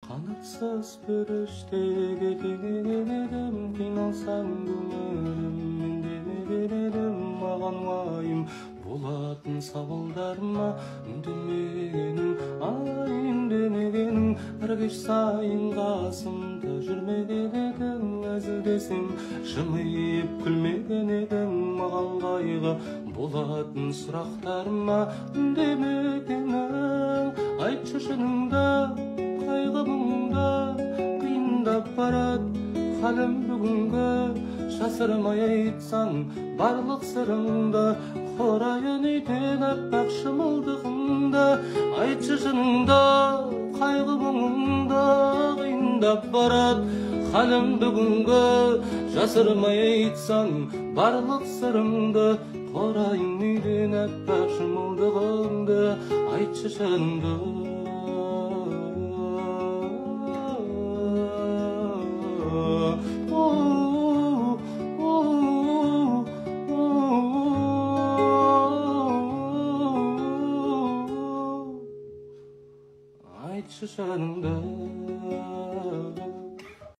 Qanatsız pürüştege tengelerim, qiyналсам көңілім, мендене берерім, маған уайым болатын сауалдарыма үндемегенің, ай үндемегенің, бір кеш сайын қасымда жүрмеген едің, әзілдесем жымиып күлмеген едің, маған қайғы болатын сұрақтарыма үндемегенің, айтшы шыныңды қайғы мұңда қиындап барат халім бүгінгі, жасырмай айтсаң барлық сырыңды, қорайын үйден аппақ шымылдығыңды, айтшы шыныңда қайғы мұңда қиындап барат халім бүгінгі, жасырмай айтсаң барлық сырыңды, қорайын үйден аппақ шымылдығыңды, айтшы шыныңды. Айтшы шыныңды.